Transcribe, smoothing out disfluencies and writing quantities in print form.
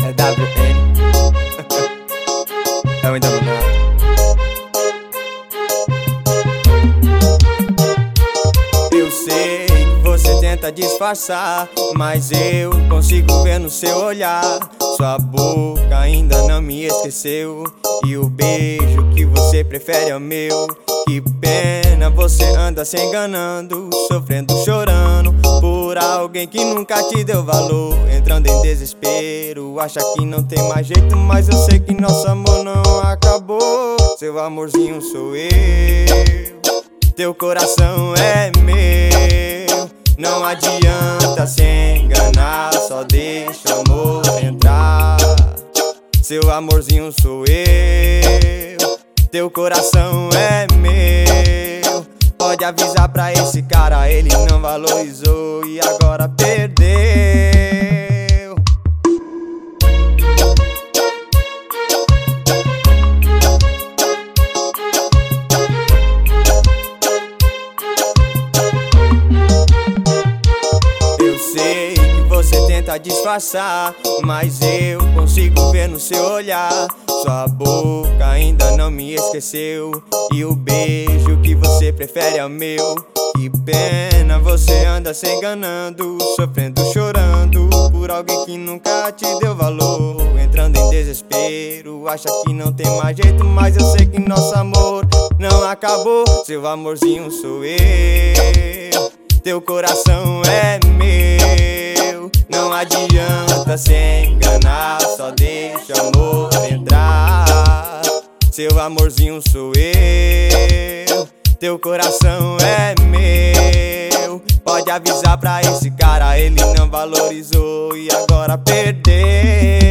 WN. Eu ainda não. Eu sei que você tenta disfarçar, mas eu consigo ver no seu olhar. Sua boca ainda não me esqueceu, e o beijo que você prefere é o meu. Que pena, você anda se enganando, sofrendo, chorando por alguém que nunca te deu valor. Entrando em desespero, acha que não tem mais jeito, mas eu sei que nosso amor não acabou. Seu amorzinho sou eu, teu coração é meu. Não adianta se enganar, só deixa o amor entrar. Seu amorzinho sou eu, teu coração é meu. Pode avisar pra esse cara, ele não valorizou e agora perdeu. Eu sei que você tenta disfarçar, mas eu consigo ver no seu olhar. Sua boca ainda não me esqueceu, e o beijo que você prefere é o meu. Que pena, você anda se enganando, sofrendo, chorando por alguém que nunca te deu valor. Entrando em desespero, acha que não tem mais jeito, mas eu sei que nosso amor não acabou. Seu amorzinho sou eu, teu coração é meu. Não adianta se enganar, só deixa o amor entrar. Seu amorzinho sou eu, teu coração é meu. Pode avisar pra esse cara, ele não valorizou e agora perdeu.